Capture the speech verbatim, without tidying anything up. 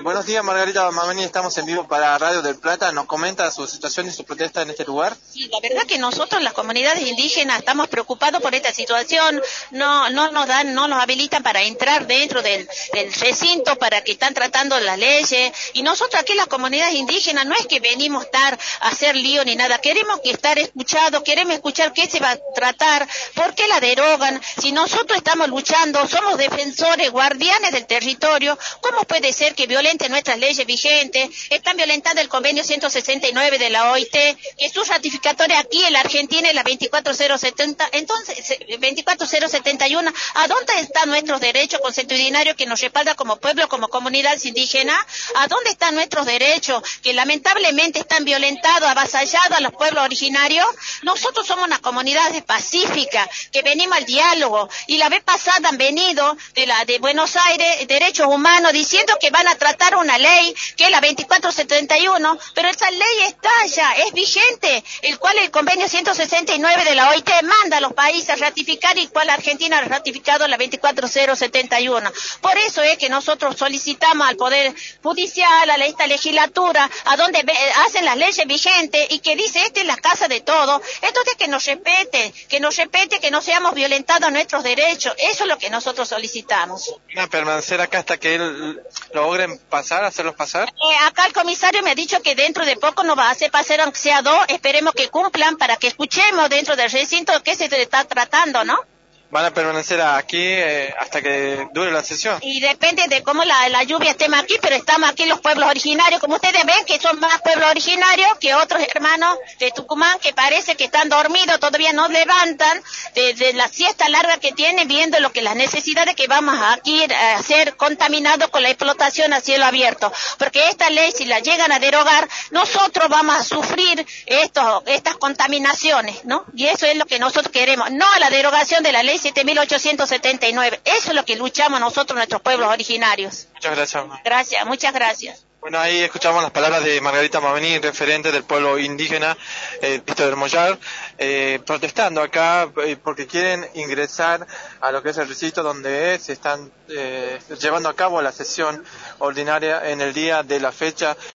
Buenos días, Margarita Mamani, estamos en vivo para Radio del Plata. ¿Nos comenta su situación y su protesta en este lugar? Sí, la verdad que nosotros, las comunidades indígenas, estamos preocupados por esta situación. No no nos dan, no nos habilitan para entrar dentro del, del recinto, para que están tratando las leyes. Y nosotros aquí, las comunidades indígenas, no es que venimos a estar a hacer lío ni nada. Queremos que estar escuchados, queremos escuchar qué se va a tratar, por qué la derogan. Si nosotros estamos luchando, somos defensores, guardianes del territorio, ¿cómo puede ser que violenten nuestras leyes vigentes? Están violentando el convenio ciento sesenta y nueve de la O I T, que su ratificatoria aquí en la Argentina es la veinticuatro mil setenta, entonces veinticuatro mil setenta y uno. ¿A dónde están nuestros derechos consuetudinarios que nos respalda como pueblo, como comunidad indígena? ¿A dónde están nuestros derechos que lamentablemente están violentados, avasallados a los pueblos originarios? Nosotros somos una comunidad pacífica, que venimos al diálogo, y la vez pasada han venido de la de Buenos Aires, Derechos Humanos, diciendo que van a tratar una ley que es la veinticuatro setenta y uno, pero esa ley está ya, es vigente, el cual el convenio ciento sesenta y nueve de la O I T manda a los países a ratificar, y cual Argentina ha ratificado la veinticuatro mil setenta y uno. Por eso es que nosotros solicitamos al Poder Judicial, a esta legislatura, a donde ve, hacen las leyes vigentes, y que dice, esta es la casa de todos, entonces que nos respete, que nos respete, que no seamos violentados nuestros derechos. Eso es lo que nosotros solicitamos. ¿Van a permanecer acá hasta que él logren pasar, hacerlos pasar? Eh, acá el comisario me ha dicho que dentro de poco nos va a hacer pasar, aunque sea dos. Esperemos que cumplan para que escuchemos dentro del recinto qué se está tratando, ¿no? ¿Van a permanecer aquí eh, hasta que dure la sesión? Y depende de cómo la, la lluvia estemos aquí, pero estamos aquí los pueblos originarios, como ustedes ven, que son más pueblos originarios que otros hermanos de Tucumán, que parece que están dormidos, todavía no levantan de, de la siesta larga que tienen, viendo lo que las necesidades que vamos aquí a ser contaminados con la explotación a cielo abierto. Porque esta ley, si la llegan a derogar, nosotros vamos a sufrir estos, estas contaminaciones, ¿no? Y eso es lo que nosotros queremos, no a la derogación de la ley siete mil ochocientos setenta y nueve. Eso es lo que luchamos nosotros, nuestros pueblos originarios. Muchas gracias. Gracias, muchas gracias. Bueno, ahí escuchamos las palabras de Margarita Mamani, referente del pueblo indígena eh, Pisto del Mollar, eh, protestando acá eh, porque quieren ingresar a lo que es el recinto donde se están eh, llevando a cabo la sesión ordinaria en el día de la fecha.